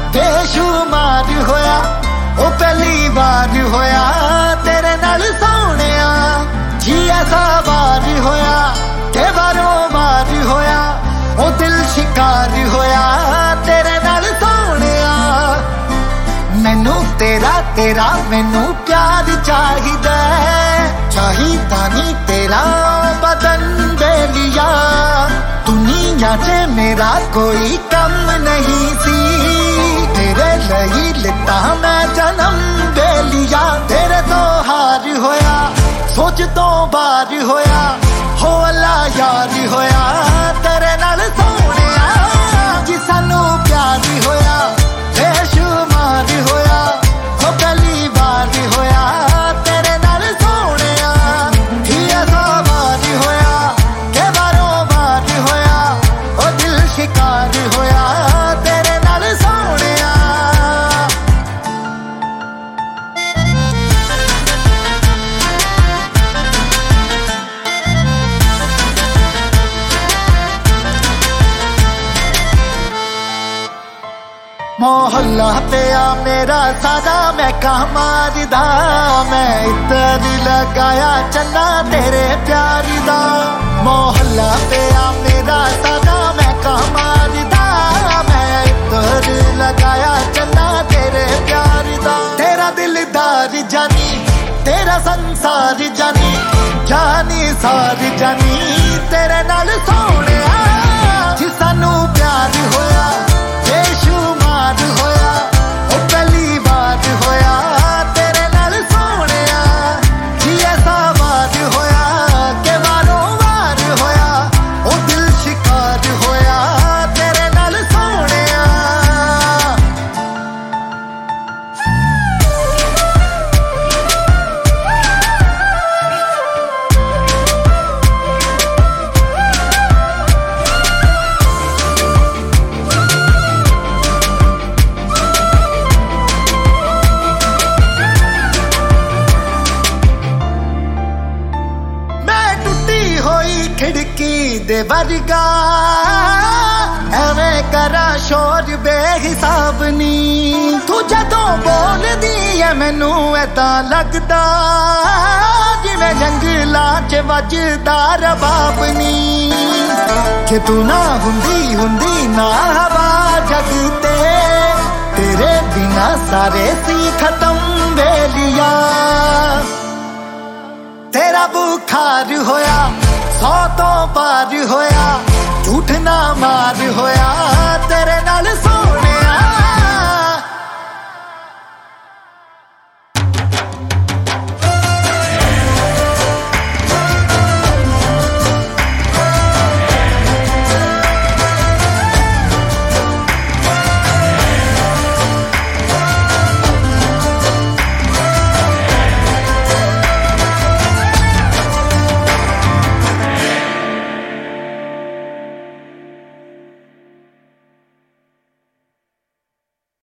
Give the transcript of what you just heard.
बेशुमार होया ओ पहली बार होया तेरे नाल सोहणिया जी ऐसा बार होया के बारों बार होया ओ दिल शिकार होया तेरे नाल सोहणिया मैनू तेरा तेरा मैनू प्यार चाहिदा चाहिदा नी तेरा बदन बेलिया दुनिया च मेरा कोई कम नहीं सी तेरे लई लिता मैं जन्म बेलिया तेरे तो हार होया सोच तो बार होया हो अल्लाह यार होया तेरे नाल सोहणिया जी सानू प्यार होया बेशुमार होया हो पहली बार होया तेरे नाल सोहणिया ही ऐसा बार होया के बारों बार होया ओ दिल शिकार होया तेरे नाल सोहणिया मोहल्ला पे आ मेरा सादा मैं कहा मारदा मैं इतर लगाया चन्ना तेरे प्यार दा मोहल्ला पे आ मेरा सादा मैं कहा मारदा मैं इतर लगाया चन्ना तेरे प्यार दा तेरा दिलदार जानी तेरा संसार जानी जानी सार जानी तेरे नाल सोहणिया जी सानू प्यार होया बेशुमार होया ओ पहली बार होया तेरे नाल सोहणिया जी ऐसा बार होया के बारों बार होया ओ दिल शिकार होया तेरे नाल सोहणिया खिड़की दे वर्गा एवें करा शोर बेहिसाब नी तू जदों बोलदी है मैनू ऐदां लगदा जिवें जंगलां च वजदा रबाब नी कि तू ना हुंदी ना हवा जग ते तेरे बिना सारे सी खत्म बेलिया तेरा बुखार होया 100 तो पार होया झूठ ना मार होया तेरे नाल सो